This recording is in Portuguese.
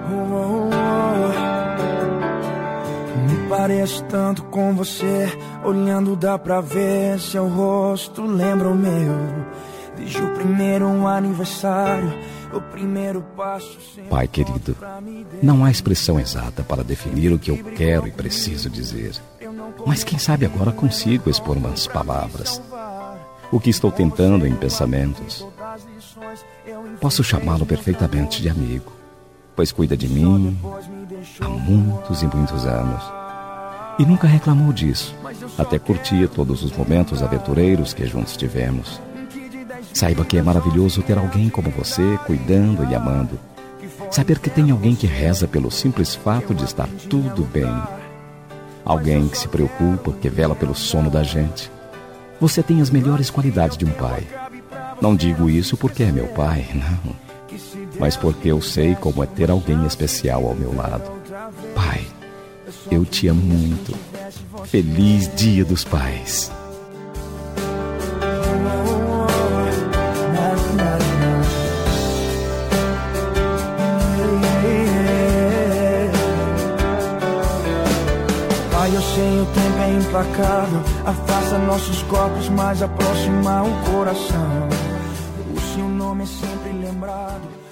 Me pareço tanto com você, olhando dá pra ver seu rosto lembra o meu. Desde o primeiro aniversário, o primeiro passo. Pai querido, não há expressão exata para definir o que eu quero e preciso dizer. Mas quem sabe agora consigo expor umas palavras. O que estou tentando em pensamentos. Posso chamá-lo perfeitamente de amigo, pois cuida de mim há muitos e muitos anos. E nunca reclamou disso. Até curtia todos os momentos aventureiros que juntos tivemos. Saiba que é maravilhoso ter alguém como você, cuidando e amando. Saber que tem alguém que reza pelo simples fato de estar tudo bem. Alguém que se preocupa, que vela pelo sono da gente. Você tem as melhores qualidades de um pai. Não digo isso porque é meu pai, não. Mas porque eu sei como é ter alguém especial ao meu lado. Pai, eu te amo muito. Feliz Dia dos Pais. Pai, eu sei o tempo é implacável, afasta nossos corpos, mas aproxima o coração. O seu nome é sempre lembrado.